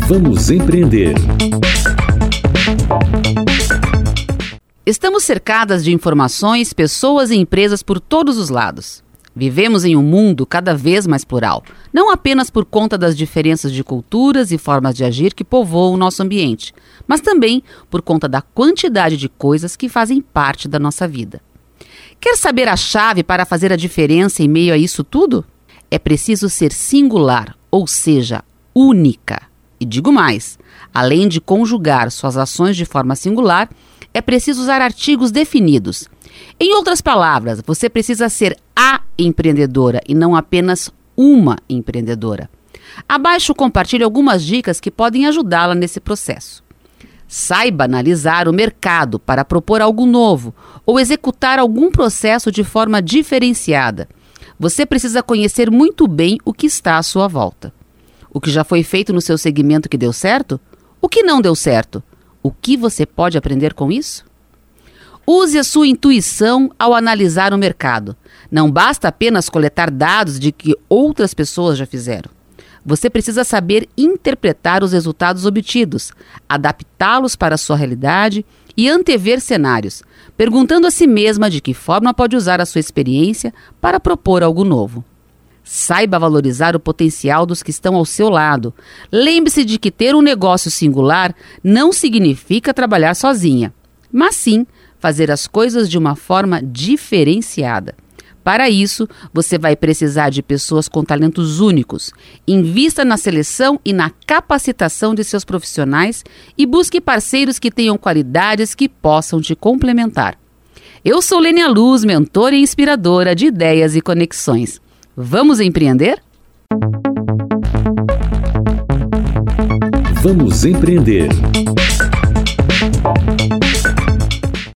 Vamos empreender. Estamos cercadas de informações, pessoas e empresas por todos os lados. Vivemos em um mundo cada vez mais plural, não apenas por conta das diferenças de culturas e formas de agir que povoam o nosso ambiente, mas também por conta da quantidade de coisas que fazem parte da nossa vida. Quer saber a chave para fazer a diferença em meio a isso tudo? É preciso ser singular, ou seja, única. E digo mais, além de conjugar suas ações de forma singular, é preciso usar artigos definidos. Em outras palavras, você precisa ser a empreendedora e não apenas uma empreendedora. Abaixo compartilho algumas dicas que podem ajudá-la nesse processo. Saiba analisar o mercado para propor algo novo ou executar algum processo de forma diferenciada. Você precisa conhecer muito bem o que está à sua volta. O que já foi feito no seu segmento que deu certo? O que não deu certo? O que você pode aprender com isso? Use a sua intuição ao analisar o mercado. Não basta apenas coletar dados de que outras pessoas já fizeram. Você precisa saber interpretar os resultados obtidos, adaptá-los para a sua realidade e antever cenários, perguntando a si mesma de que forma pode usar a sua experiência para propor algo novo. Saiba valorizar o potencial dos que estão ao seu lado. Lembre-se de que ter um negócio singular não significa trabalhar sozinha, mas sim fazer as coisas de uma forma diferenciada. Para isso, você vai precisar de pessoas com talentos únicos. Invista na seleção e na capacitação de seus profissionais e busque parceiros que tenham qualidades que possam te complementar. Eu sou Lênia Luz, mentora e inspiradora de ideias e conexões. Vamos empreender? Vamos empreender.